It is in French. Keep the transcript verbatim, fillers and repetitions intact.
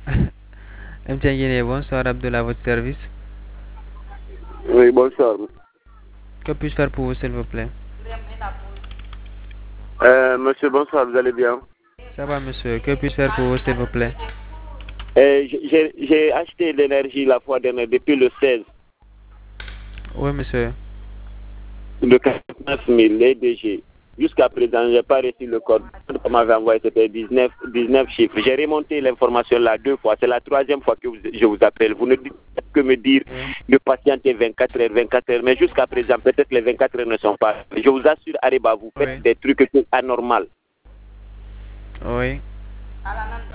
M T N Guinée, bonsoir Abdullah, à votre service. Oui, bonsoir. Que puis-je faire pour vous, s'il vous plaît? Euh, monsieur, bonsoir, vous allez bien? Ça va, monsieur. Que puis-je faire pour vous, s'il vous plaît? Euh, j'ai j'ai acheté l'énergie la fois dernière depuis le seize, Oui, monsieur. de quarante-neuf mille, les D G. Jusqu'à présent, je n'ai pas reçu le code. Quand on m'avait envoyé, c'était dix-neuf, dix-neuf chiffres. J'ai remonté l'information là deux fois. C'est la troisième fois que vous- je vous appelle. Vous ne dites que me dire Oui. de patienter vingt-quatre heures, vingt-quatre heures. Mais jusqu'à présent, peut-être les vingt-quatre heures ne sont pas. Je vous assure, Ariba, vous faites Oui. des trucs anormaux. Oui.